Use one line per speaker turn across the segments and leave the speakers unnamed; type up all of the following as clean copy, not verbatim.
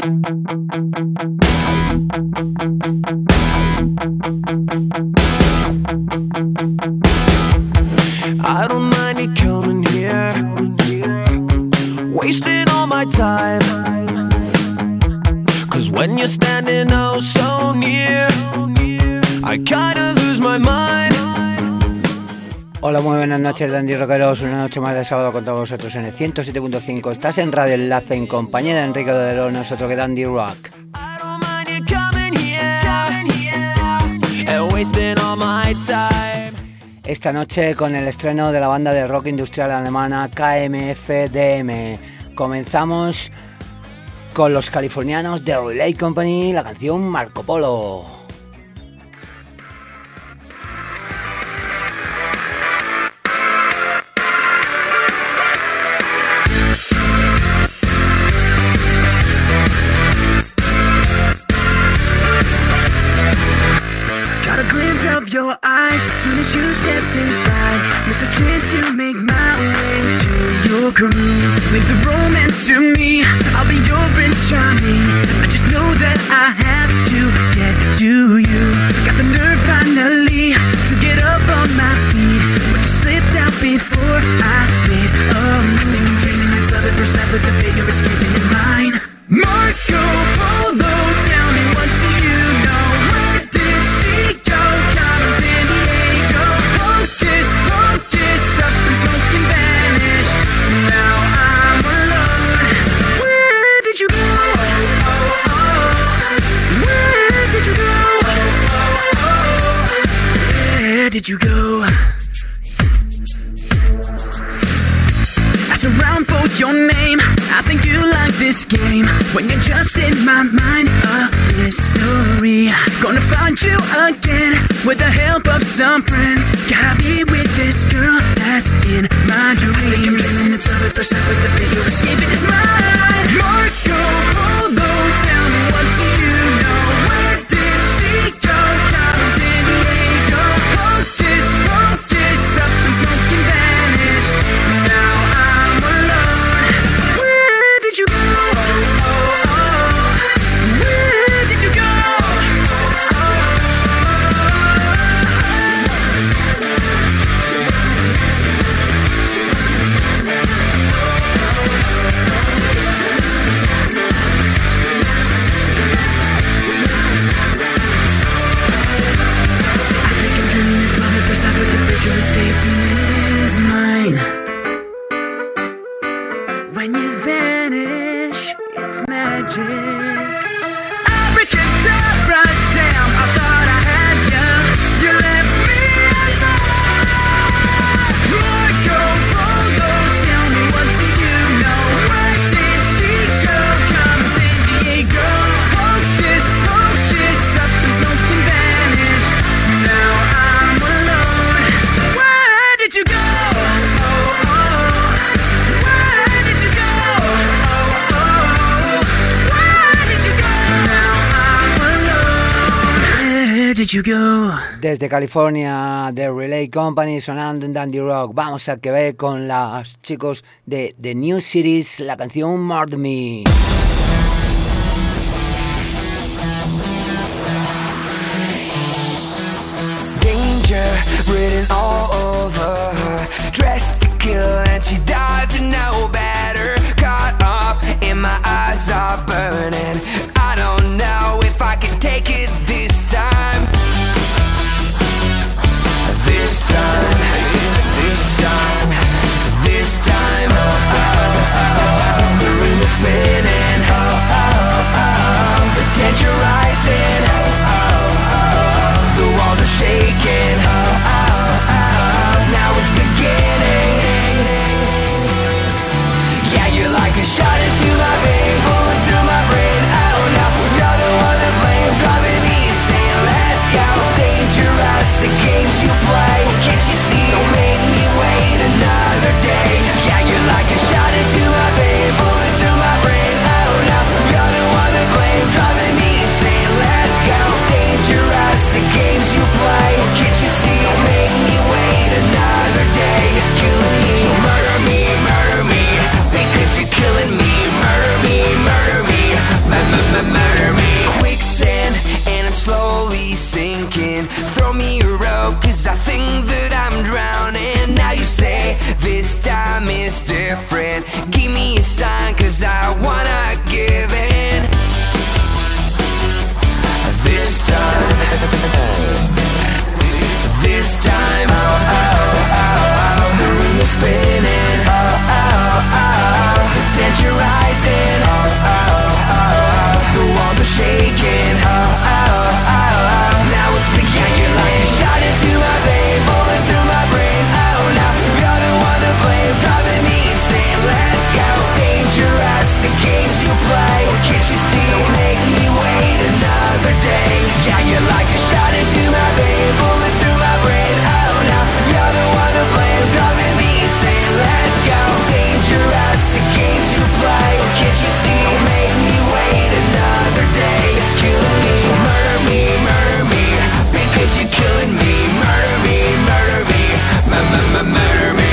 I don't mind you coming here, wasting all my time. Cause when you're standing oh so near, I kinda lose my mind.
Hola, muy buenas noches, Dandy Rockeros. Una noche más de sábado con todos vosotros en el 107.5. Estás en Radio Enlace en compañía de Enrique Dodero, nosotros que Dandy Rock. Esta noche con el estreno de la banda de rock industrial alemana KMFDM. Comenzamos con los californianos de Relay Company, la canción Marco Polo.
Of your eyes, soon as you stepped inside, missed a chance to make my way to your groove. Make the romance to me, I'll be your Prince Charming. I just know that I have to get to you. Got the nerve finally to get up on my feet, but you slipped out before I made a move. I think I'm dreaming it's love at first sight, but the figure escaping is mine. Marco Polo, tell me what do you know? Where did she go? Up and smoke and vanished. Now I'm alone. Where did you go? Where did you go? Where did you go? Ask around for your name. I think you like this game. When you're just in my mind, a mystery. Gonna find you again with the help of some friends. Gotta be with this girl that's in my dreams. I think I'm dreaming it's love at first sight, but the figure escaping is mine. Marco Polo, tell me what do you know? Where did she go? Carmen San Diego. Focus, up and smoke and vanished. Now I'm alone. Where did you go? Where did you go? Escaping is mine. When you vanish, it's magic. Abracadabra, damn, I thought I had you. You left me alone. Marco Polo, tell me what do you know? Where did she go? Come San Diego. Focus, up and smoke and vanished. Now I'm alone. Where did you go? Where did you go? Where did you go? Now I'm alone. Where did you go?
Desde California, The Relay Company sonando en Dandy Rock. Vamos a Quebec con los chicos de The New Series, la canción Murder Me.
Written all over her, dressed to kill and she dies to know better. Caught up in my eyes are burning. I don't know if I can take it this time. This time, the room is spinning, the tension rising, the walls are shaking, now it's beginning. Yeah, you're like a shot into my vein, bullet through my brain. Oh no, you're the one to blame, driving me insane. Let's go, it's dangerous, the games you play. Can't you see, don't make me wait another day. Yeah, you're like a shot into my vein, bullet through my brain. in. Give me a sign, cause I wanna give in. This time, oh, oh, oh, the room is spinning, oh, oh, oh, the tension rising, oh, oh, oh, the walls are shaking, oh, oh, oh, now it's beginning. You're like a shot into my vein, bullet through my brain, oh, now you're the one to blame, driving me insane. Let's go. It's dangerous, the games you play. Can't you see? Don't make me wait another day. Yeah, you're like a shot into my vein, bullet through my brain, oh, now you're the one to blame, driving me insane. Let's go. It's dangerous, the games you play. Can't you see? Don't make me wait another day. It's killing me. So murder me, because you're killing me. Murder me, murder me.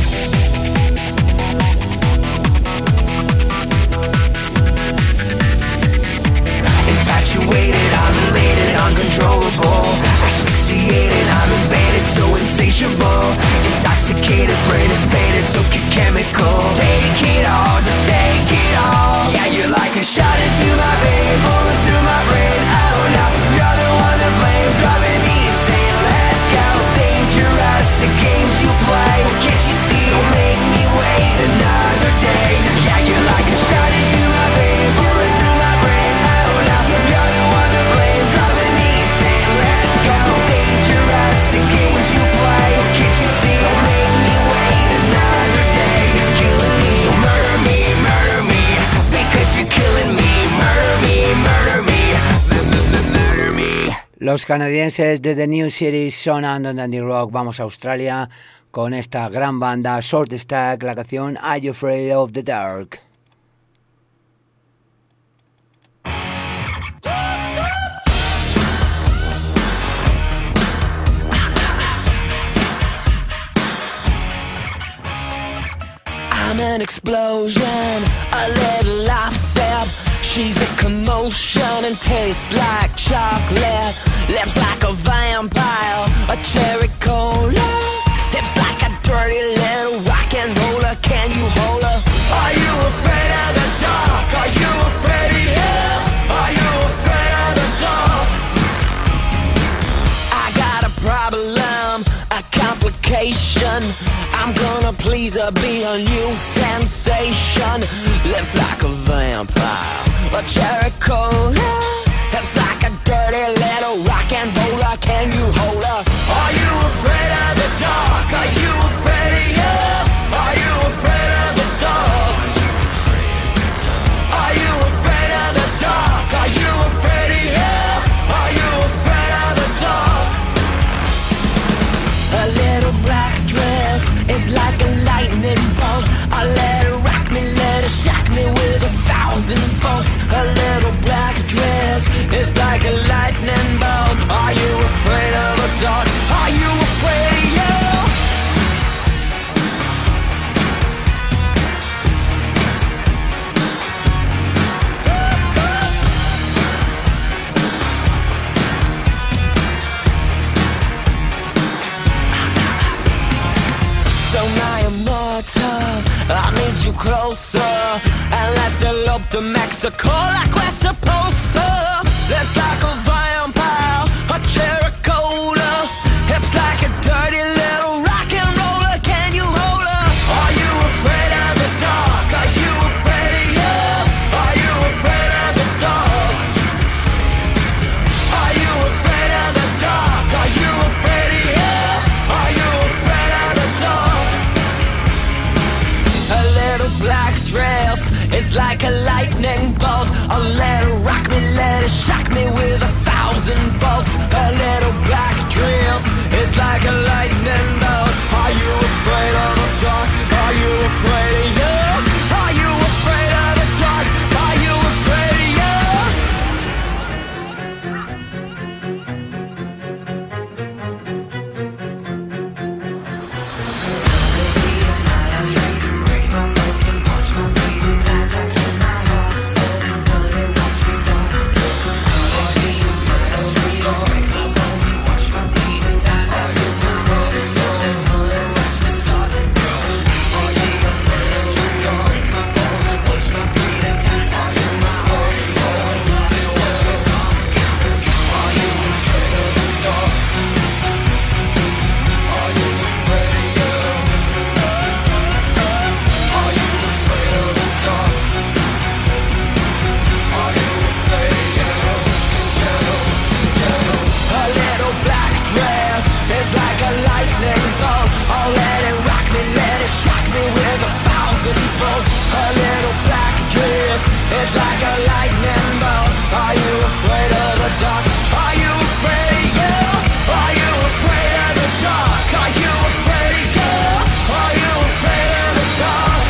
Infatuated, I'm elated, uncontrollable. Asphyxiated, I'm invaded, so insatiable. Intoxicated, brain is faded, so chemical. Take it all, just take it all. Yeah, you're like a shot into my vein, bullet through my brain, oh no, you're the one to blame, driving me insane. Let's go. It's dangerous, the games you play. Can't you see? Don't make me wait another day. Yeah, you're like a shot into my vein, bullet through my brain, oh no, you're the one to blame, driving me insane. Let's go. It's dangerous, the games you play. Can't you see? Don't make me wait another day. It's killing me. So murder me, because you're killing me. Murder me, murder me.
Los canadienses de The New Series sonando en Dandy Rock. Vamos a Australia con esta gran banda Short Stack, la canción Are You Afraid of the Dark?
I'm an explosion, a little offset. She's a commotion and tastes like chocolate. Lips like a vampire, a cherry cola. Hips like a dirty little rock and roller. Can you hold her? Are you afraid of the dark? Are you afraid of hell? Are you afraid of the dark? I got a problem, a complication. I'm gonna please her, be a new sensation. Lips like a vampire, a cherry cola. Hips like a dirty little rock and roller. Can you hold her? Are you afraid of the dark? Are you afraid of hell? Are you afraid of the dark? Are you afraid of the dark? Are you afraid of hell? Are you afraid of the dark? A little black dress is like a lightning bolt. I let her rock me, let her shock me with 1,000 volts. A little black dress is like a lightning bolt. Are you afraid of the dark? Are you afraid of you? So now you're mortal, I need you closer. And let's elope to Mexico like we're supposed to. Lips like a vampire, a cherry cola. Hips like a dirty little rock and roller. Can you hold her? Are you afraid of the dark? Are you afraid of you? Are you afraid of the dark? Are you afraid of the dark? Are you afraid of you? Are you afraid of the dark? A little black dress is like a lightning bolt. A little rock me, let it shock me with 1,000 volts. A little black dress is like a lightning bolt. Are you afraid of the dark? Are you afraid of you? Are you afraid of the dark? Are you afraid of you? holds a little black dress. It's like a lightning bolt. Are you afraid of the dark? Are you afraid, yeah? Are you afraid of the dark? Are you afraid, yeah? Are you afraid of the dark?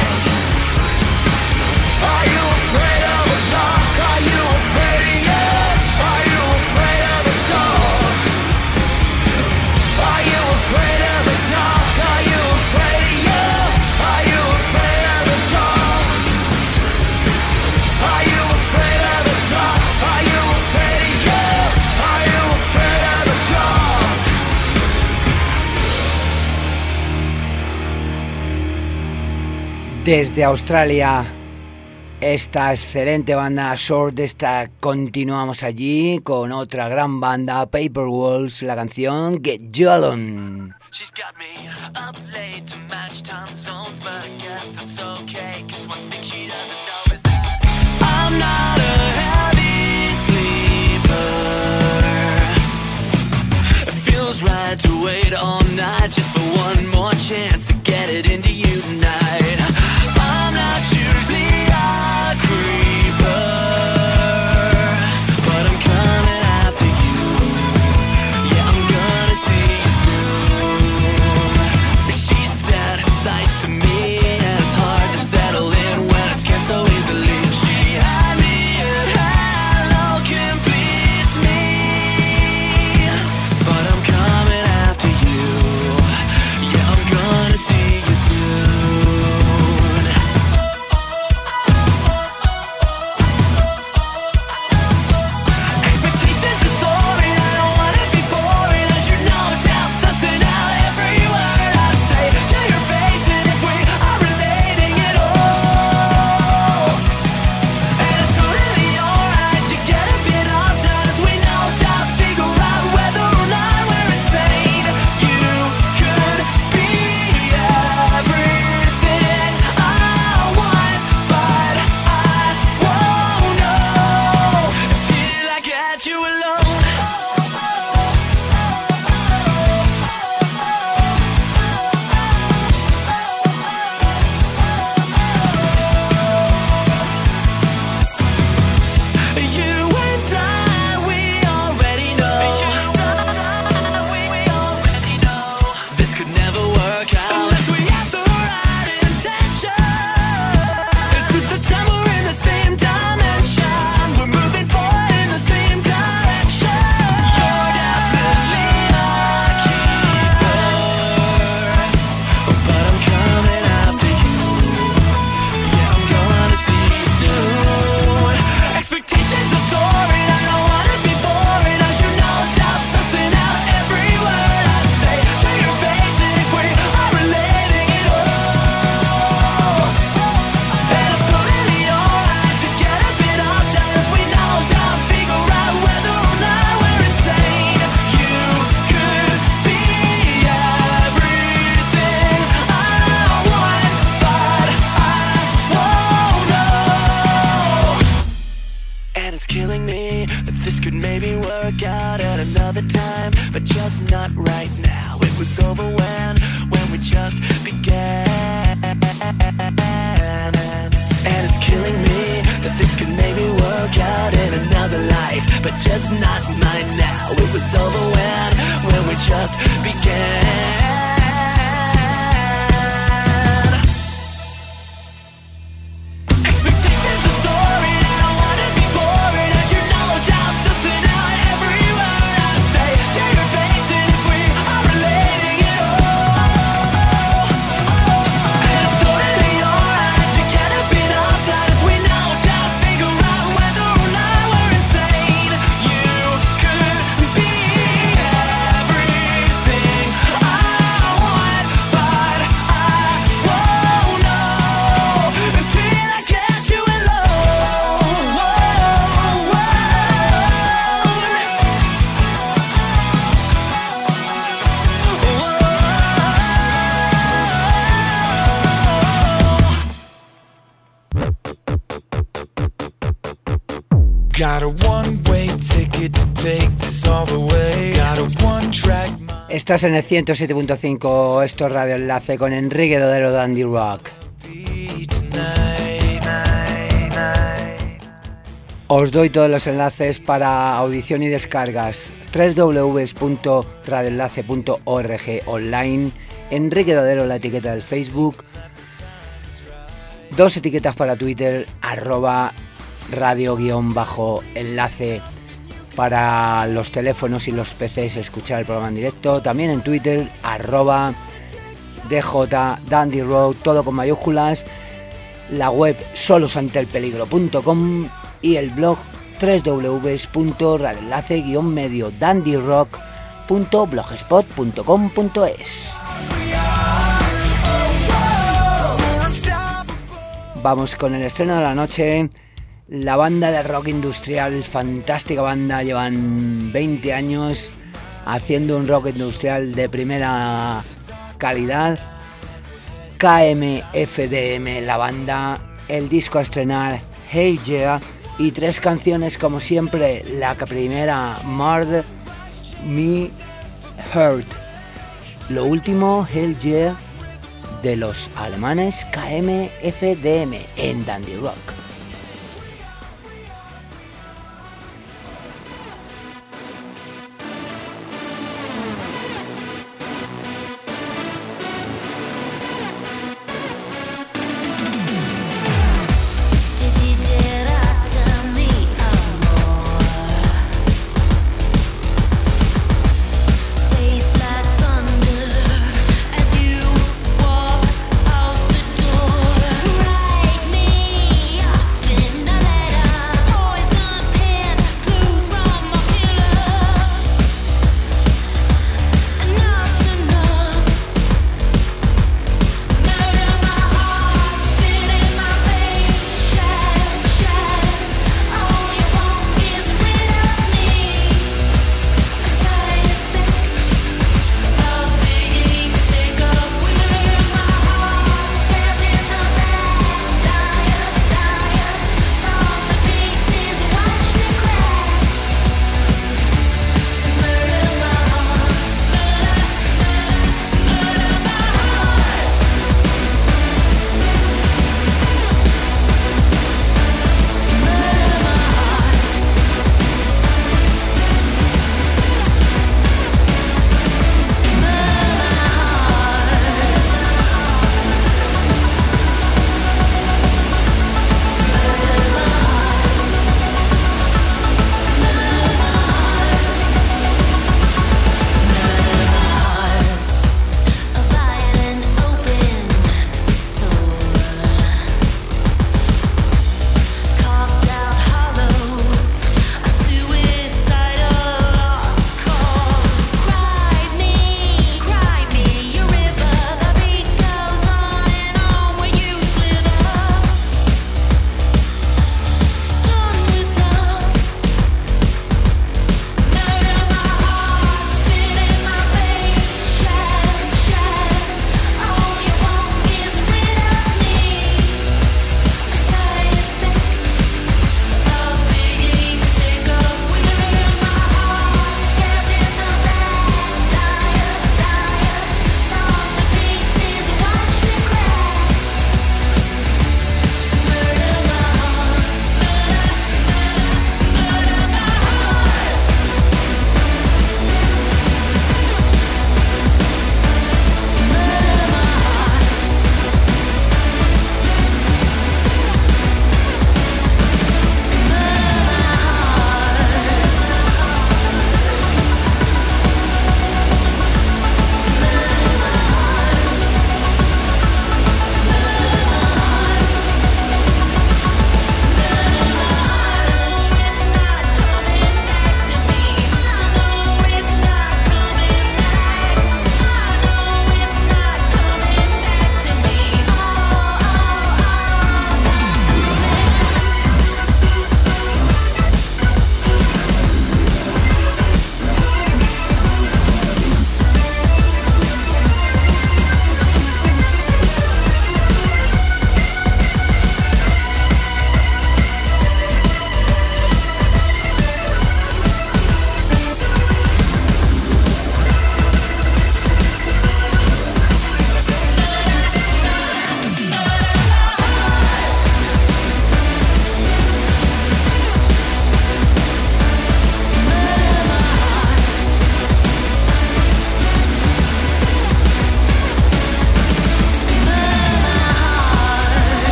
Are you afraid of the dark? Are you afraid, yeah? Are you afraid of the dark? Are you afraid of the dark? Are you afraid, yeah? Are you afraid of the dark? Are you afraid of the dark? Are you afraid, yeah? Are you afraid of the dark?
Desde Australia, esta excelente banda Short, continuamos allí con otra gran banda, Paper Walls, la canción Get You Alone.
She's got me up late to match time zones, but I guess that's okay, 'cause one thing she doesn't know is that I'm not a heavy sleeper. It feels right to wait all night just for one more chance to get it into you tonight. I'm not usually a creeper, but I'm coming after you. Yeah, I'm gonna see you soon. She set sights to me, and it's hard to settle in when I scared so easily. She had me at hello completes me, but I'm coming after you. Yeah, I'm gonna see you soon. Expectations are soaring, I don't wanna be boring, as you know, down sussing out every word I say to your face, and if we are relating at all. And it's totally alright to get a bit uptight, as we know, time to figure out whether or not we're insane. You could be everything I want, but I won't know until I get you alone. You and I, we already know. This could never work out unless we have the right intention. Is this the time we're in the same dimension? We're moving forward in the same direction. You're definitely a keeper, but I'm coming after you. Yeah, I'm gonna see you soon. Expectations are soaring, I don't wanna be boring, as you know, doubt sussing out every word I say to your face, and if we are relating at all. And it's totally alright to get a bit uptight, as we know, doubt figure out whether or not we're insane. You could be everything I want, but I won't know. And it's killing me that this could maybe work out at another time, but just not right now. It was over when we just began. And it's killing me that this could maybe work out in another life, but just not mine now. It was over when we just began. Expectations are soaring, I don't wanna be boring, as you know, doubt sussing out every word I say to your face, and if we are relating at all. And it's totally alright to get a bit uptight, as we know, doubt figure out whether or not we're insane. You could be everything I want, but I won't know until I get you
Got a one-way ticket to take this all the way. Got a one-track mind.
Estás en el 107.5, esto es Radio Enlace con Enrique Dodero de Andy Rock.
Beats
Os doy todos los enlaces para audición y descargas. www.radioenlace.org online. Enrique Dodero, la etiqueta del Facebook. 2 etiquetas para Twitter, @radio_enlace para los teléfonos y los PCs escuchar el programa en directo. También en Twitter, @DJ Dandy Road, todo con mayúsculas. La web solosantelpeligro.com y el blog www.radioenlace-mediodandyrock.blogspot.com.es. Vamos con el estreno de la noche. La banda de rock industrial, fantástica banda, llevan 20 años haciendo un rock industrial de primera calidad. KMFDM, la banda, el disco a estrenar, Hey Yeah, y 3 canciones como siempre. La primera, Murder Me Hurt. Lo último, Hell Yeah, de los alemanes KMFDM en Dandy Rock.
Ride me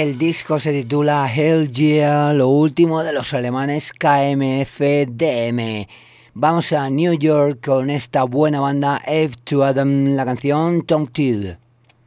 El disco se titula Hell Yeah, lo último de los alemanes KMFDM. Vamos a New York con esta buena banda F2 Adam, la canción Tongue Tied.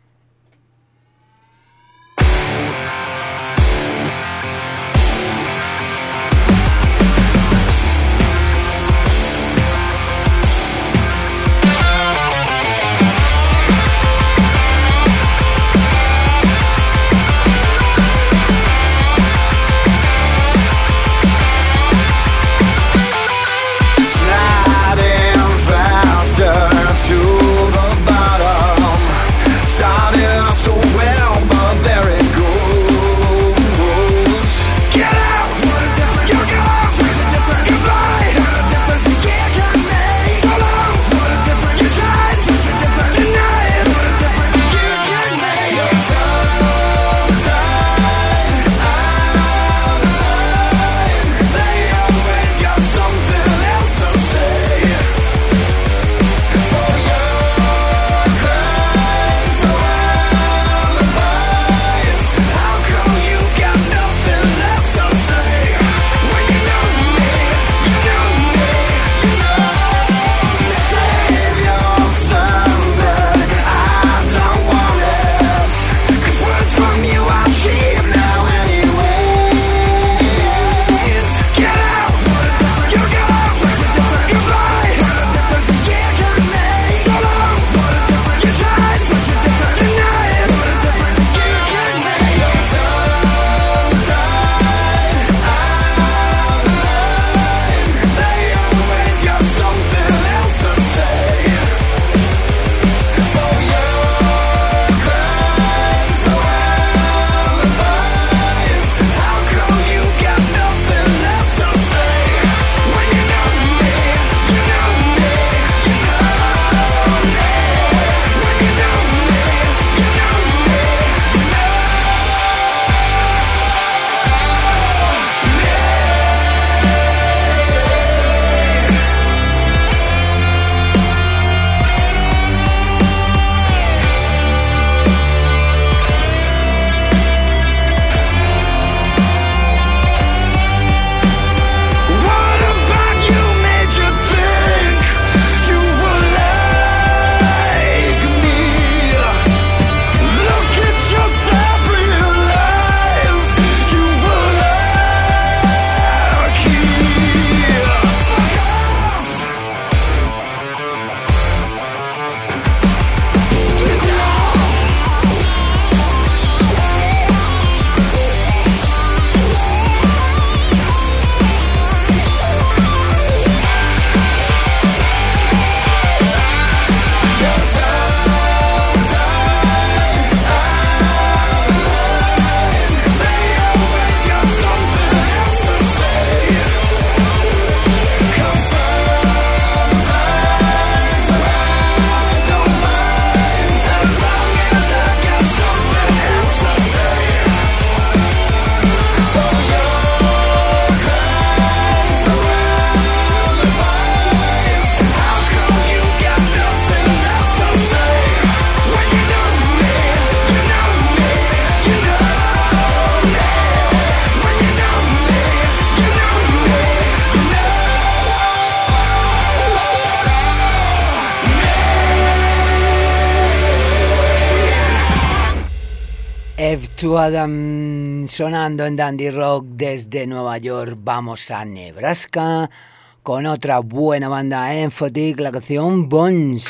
F2 Adam sonando en Dandy Rock desde Nueva York. Vamos a Nebraska con otra buena banda Emphatic, la canción Bones.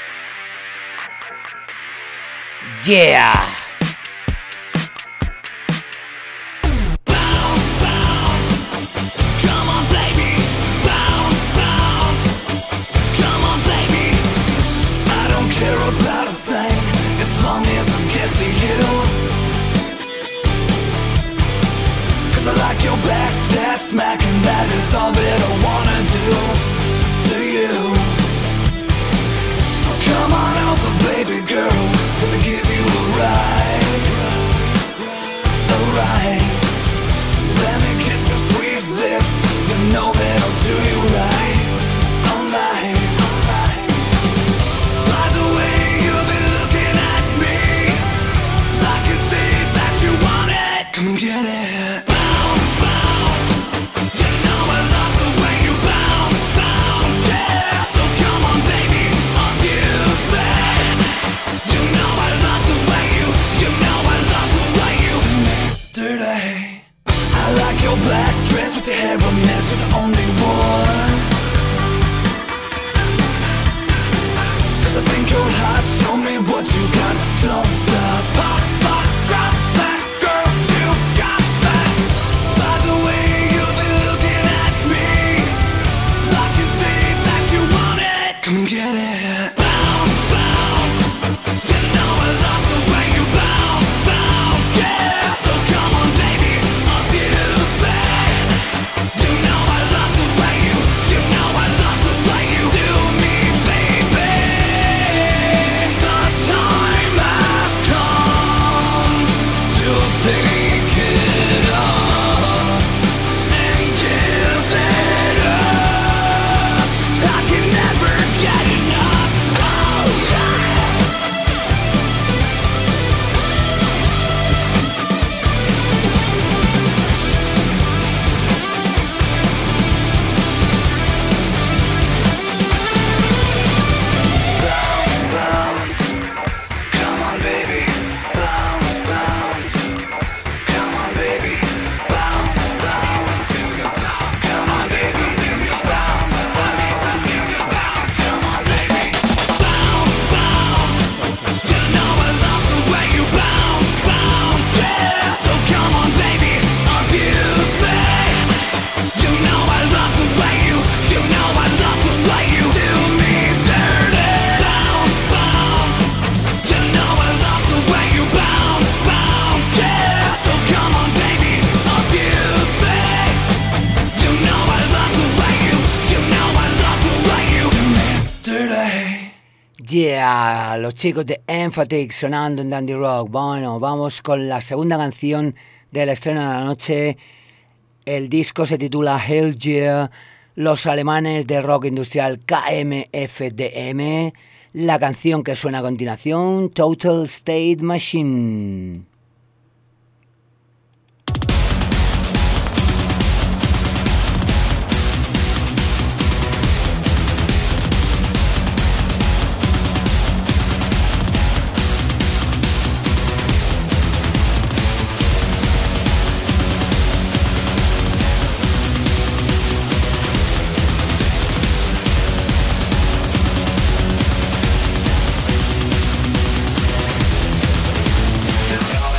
Yeah.
Smacking, that is all that I wanna do to you. So come on over, baby girl, let me give you a ride. hair a mess, you're the only one. 'Cause I think you're hot, show me what you got. Don't stop, pop, pop, drop that, girl, you got that. By the way, you've been looking at me, I can see that you want it. Come and get it. Bounce, bounce, you know I love the way you bounce, bounce, yeah. So come on, baby, abuse me. You know I love the way you know I love the way you do me, baby. The time has come to take it off and give it up. I can never get enough. Oh yeah. Bounce, bounce, come on baby. Bounce, bounce, come on baby. Bounce, bounce, come on baby. Bounce, bounce, come on baby. Bounce, bounce, you know I love the way you bounce, bounce, yeah. So come on baby, abuse me. You know I love the way you know I love the way you do me dirty. Bounce, bounce, you know I love the way you bounce, bounce, yeah. So come on baby, abuse me. You know I love the way you know I love the way you do me dirty.
Yeah, los chicos de Emphatic sonando en Dandy Rock. Bueno, vamos con la segunda canción del estreno de la noche. El disco se titula Hell Yeah, los alemanes de rock industrial KMFDM. La canción que suena a continuación, Total State Machine.
All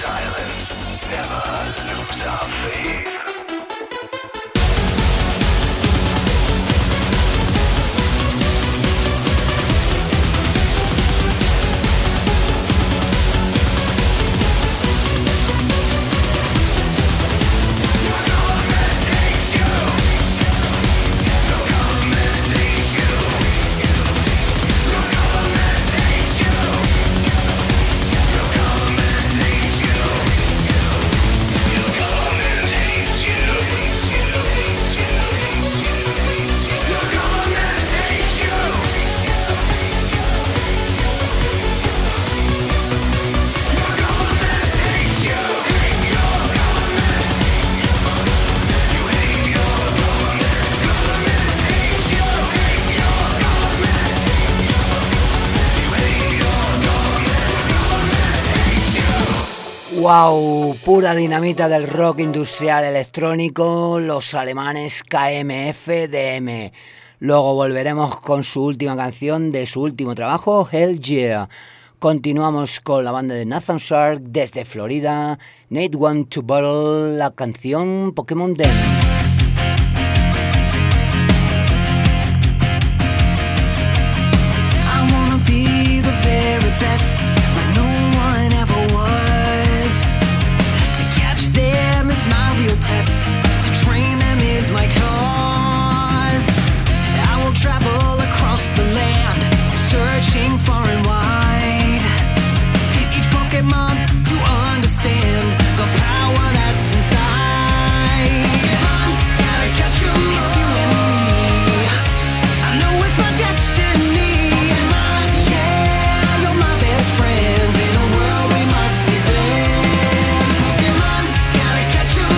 silence, never lose our faith.
Wow, pura dinamita del rock industrial electrónico, los alemanes KMFDM. Luego volveremos con su última canción de su último trabajo, Hell Yeah. Continuamos con la banda de Nathan Shark desde Florida, Need One to Bottle, la canción Pokémon Den.
Test to train them is my cause. I will travel across the land, searching far and wide. Each Pokemon to understand the power that's inside. Pokemon, gotta catch 'em, it's you and me. I know it's my destiny. Pokemon, yeah, you're my best friends in a world we must defend. Pokemon, gotta catch 'em.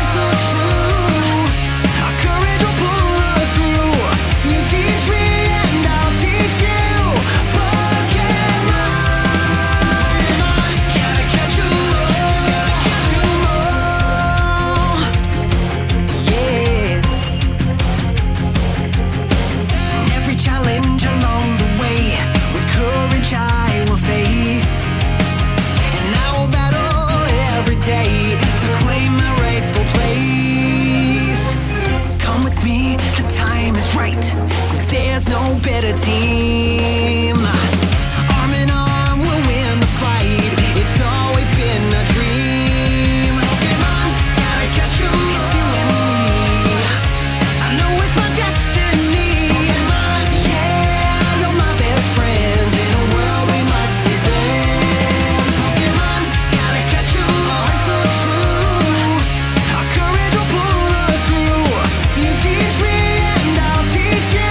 There's no better team. Arm in arm, we'll win the fight. It's always been a dream. Pokemon, gotta catch 'em, it's you and me. I know it's my destiny. Pokemon, yeah, you're my best friends in a world we must defend. Pokemon, gotta catch 'em, our hearts so true. Our courage will pull us through. You teach me and I'll teach you.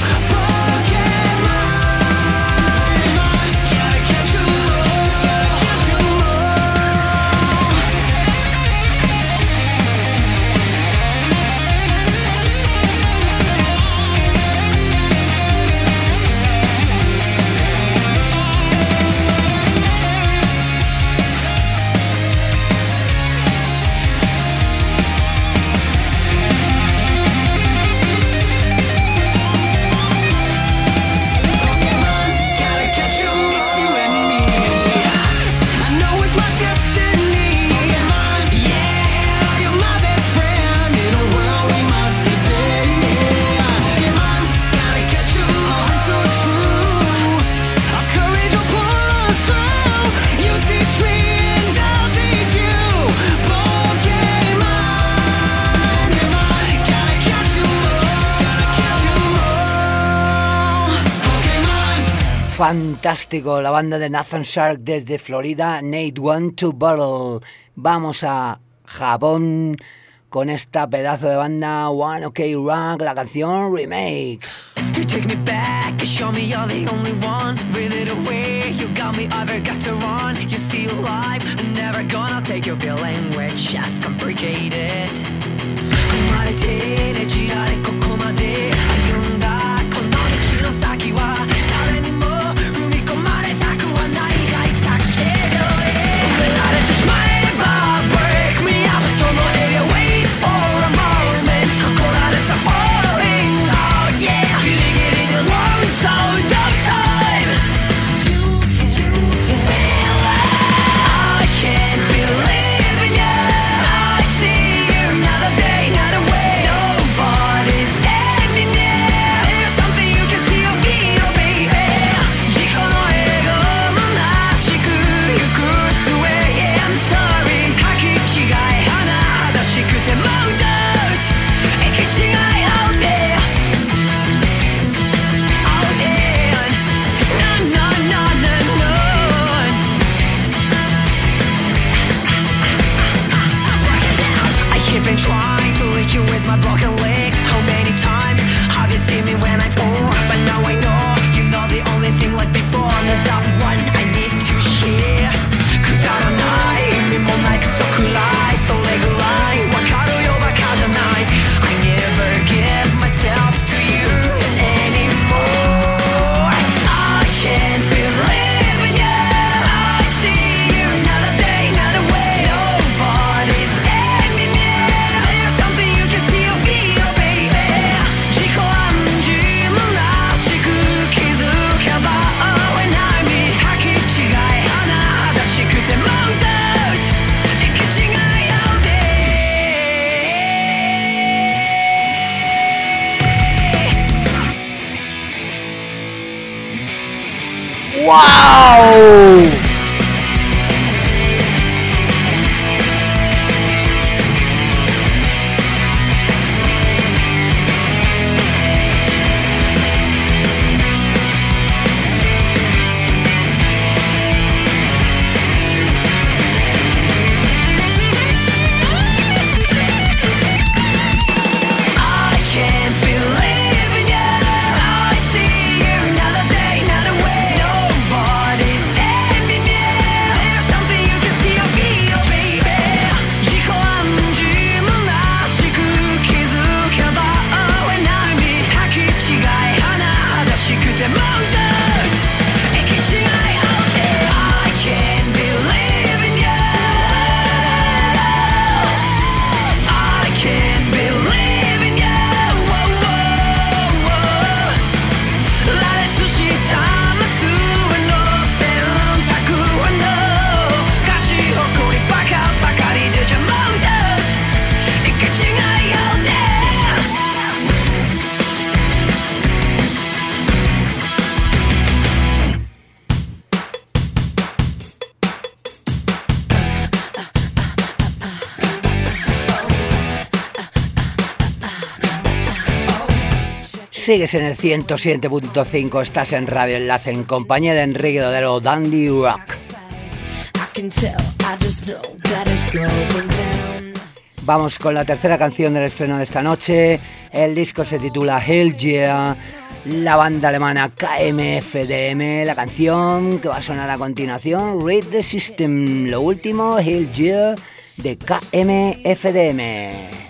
Fantástico, la banda de Nathan Shark desde Florida, Need One to Bottle. Vamos a Japón con esta pedazo de banda One OK Rock, la canción Remake.
You take me back, you show me you're the only one. Reel it away, you got me, I've got to run. You're still alive, never gonna take your feeling with just complicated. 生まれてねじられここまで歩んだこの道の先は誰にも踏み込まれたくはないが痛くてど止められてしまえば Break me up どのエリア Wait for a moment ここらでさ Falling out Yeah ギリギリで Long zone of time You can feel it I can't believe
¡Wow! Sigues en el 107.5, estás en Radio Enlace en compañía de Enrique Dodero, Dandy Rock. Vamos con la tercera canción del estreno de esta noche. El disco se titula Hell Yeah, la banda alemana KMFDM. La canción que va a sonar a continuación, Read the System, lo último, Hell Yeah de KMFDM.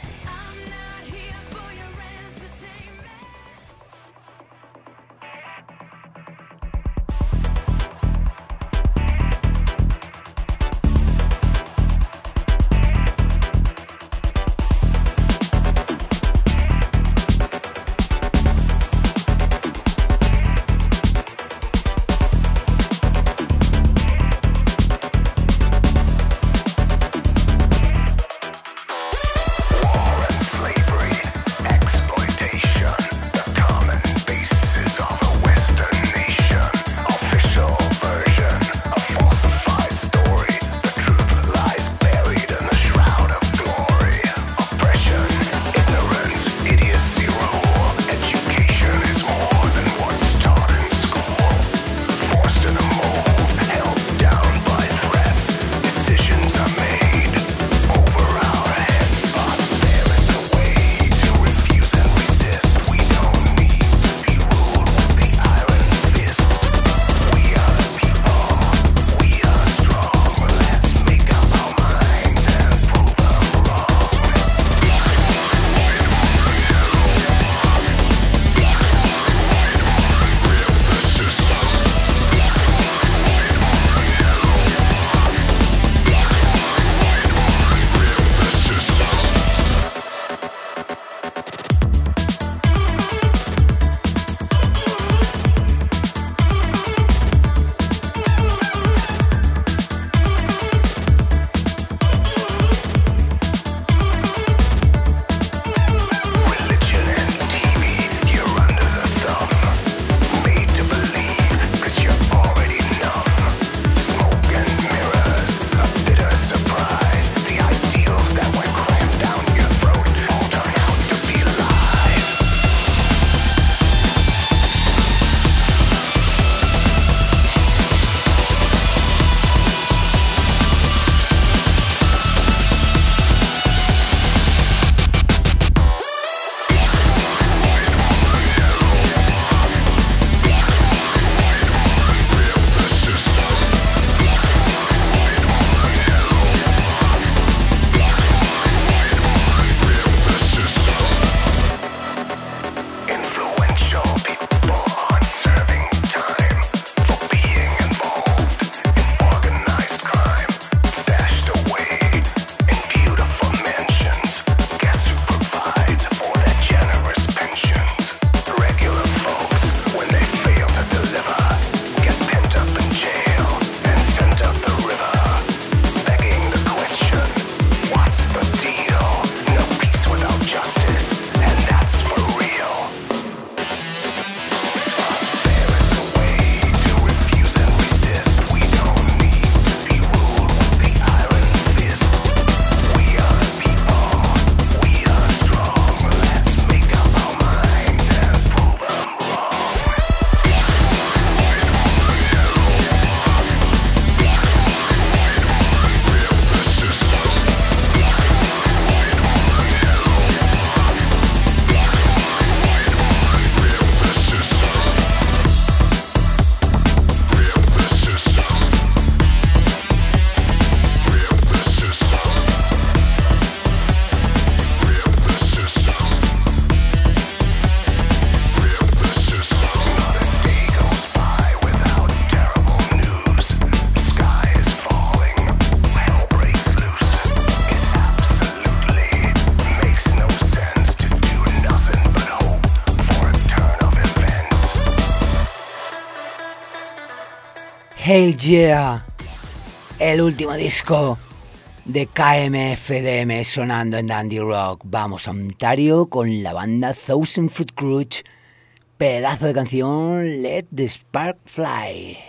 Hell Yeah, el último disco de KMFDM sonando en Dandy Rock. Vamos a Ontario con la banda Thousand Foot Crutch, pedazo de canción Let the Spark Fly.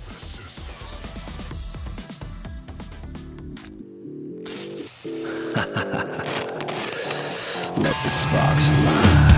Let the sparks fly.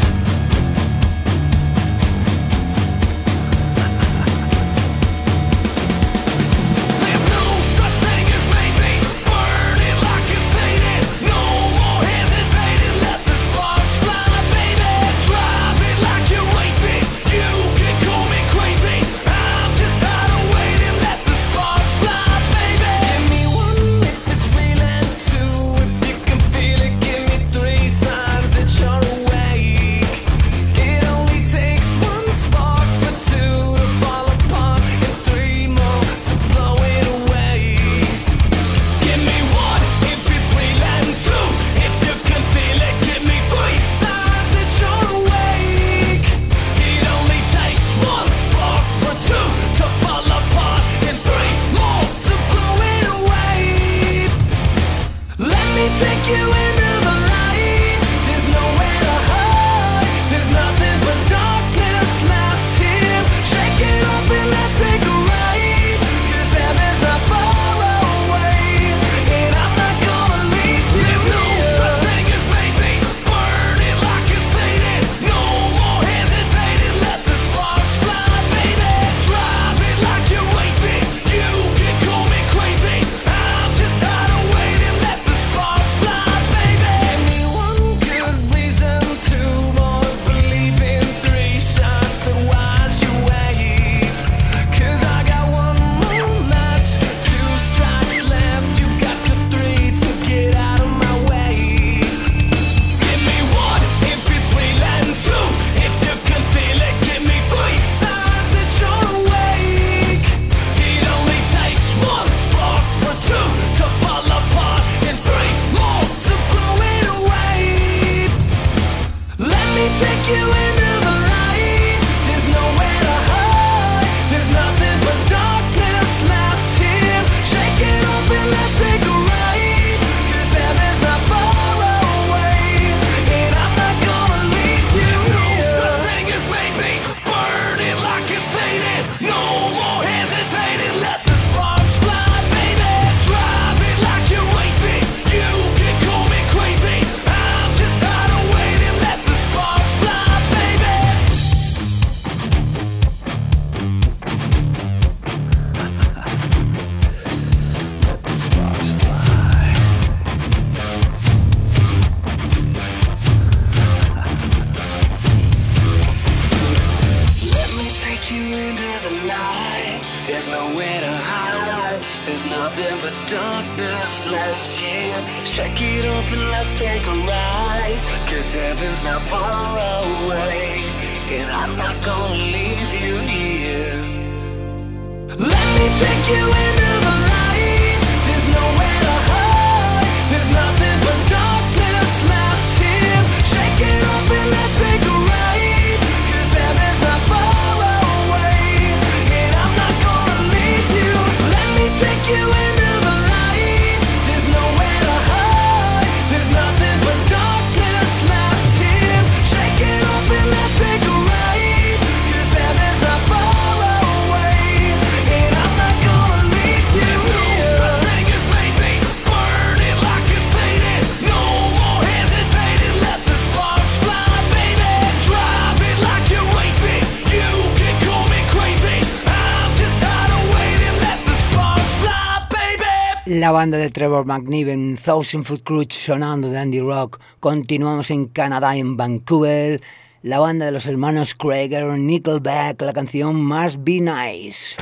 La banda de Trevor McNiven, Thousand Foot Crutch sonando de Dandy Rock. Continuamos en Canadá, en Vancouver. La banda de los hermanos Krieger, Nickelback, la canción Must Be Nice.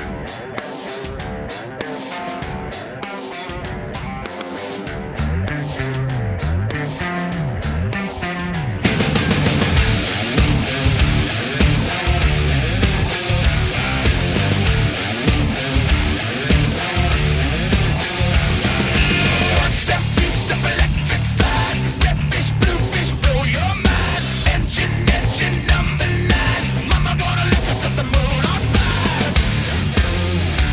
Number 9, mama gonna let you set the moon on fire.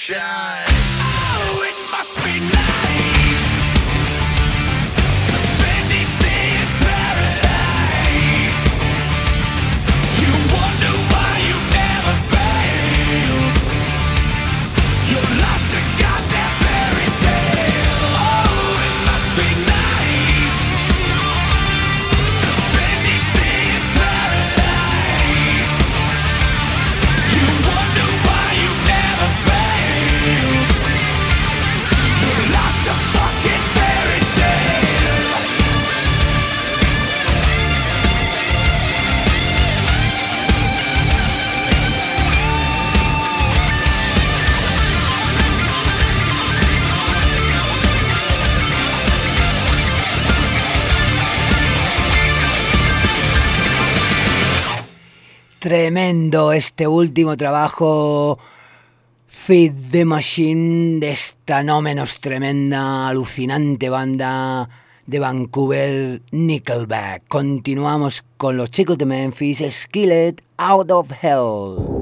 Oh, it must be nice to spend each day in paradise. You wonder why you never failed. Your life's a goddamn fairy tale. Oh, it must be nice to spend each day in paradise. You wonder why you never failed. Your life's a fucking fairy tale.
Tremendo este último trabajo, Feed the Machine, de esta no menos tremenda, alucinante banda de Vancouver, Nickelback. Continuamos con los chicos de Memphis, Skillet, Out of Hell.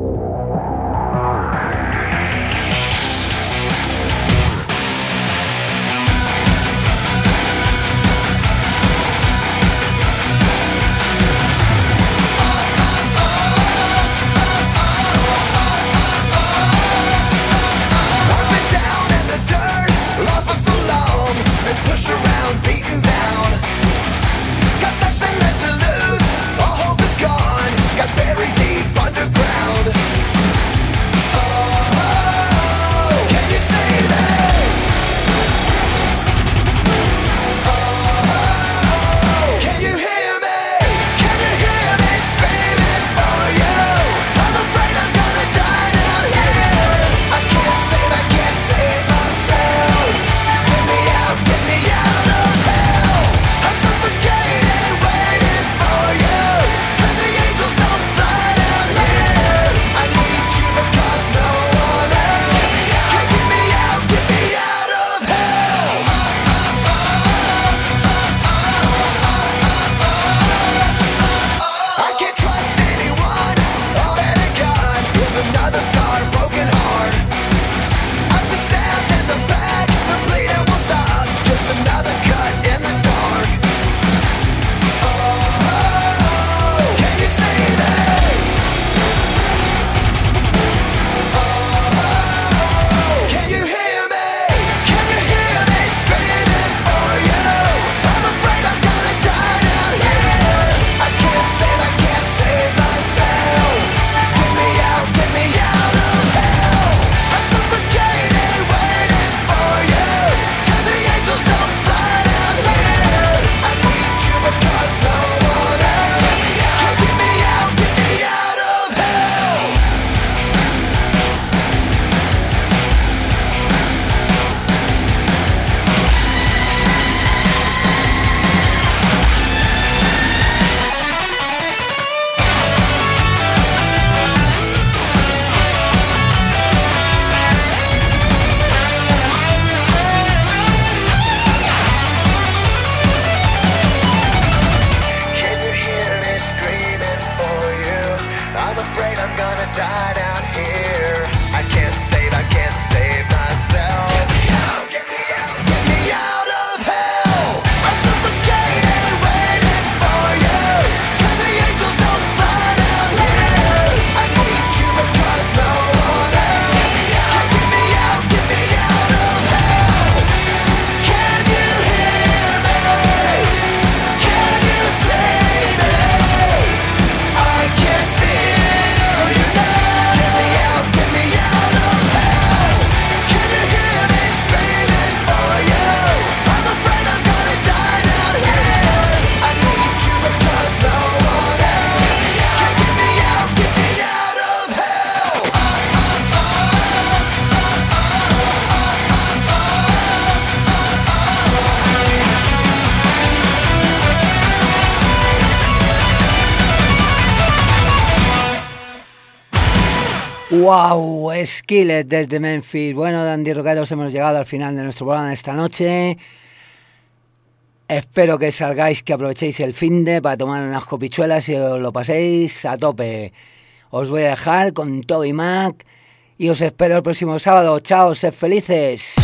Push around, beaten down. Got nothing left to lose. All hope is gone. Got buried deep underground. Oh, can you see me? Oh, can you hear me? Can you hear me screaming for you? I'm afraid I'm gonna die down here. I can't save myself. Get me out, get me out of hell. I'm suffocating, waiting for you. 'Cause the angels don't fly down here. I need you because no one else can get me out of hell. I can't trust anyone. All that I got is another scar, broken heart. I've been stabbed in the back, the bleeding won't stop. Just another cut in the dark. Oh, can you see me? Oh, can you hear me? Can you hear me screaming for you? I'm afraid I'm gonna die down here. I can't save myself. Get me out of hell. I'm suffocating, waiting for you. 'Cause the angels don't fly down here. I need you because no one else can get me out of hell. Can you hear me screaming for you? I'm afraid I'm gonna die down here. I can't save myself. Get me out of hell. I'm suffocating, waiting for you. 'Cause the angels don't fly down here. I need you because no one else can get me out of hell. Can you hear me? Can you see me? I can feel you now. Get me out of hell. Can you hear me screaming for you? I'm afraid I'm gonna die down here. I need you because no one else can get me out of hell.
Wow, Skillet desde Memphis. Bueno, Dandy Rockeros, hemos llegado al final de nuestro programa de esta noche. Espero que salgáis, que aprovechéis el finde para tomar unas copichuelas y os lo paséis a tope. Os voy a dejar con Toby Mac y os espero el próximo sábado. Chao, sed felices.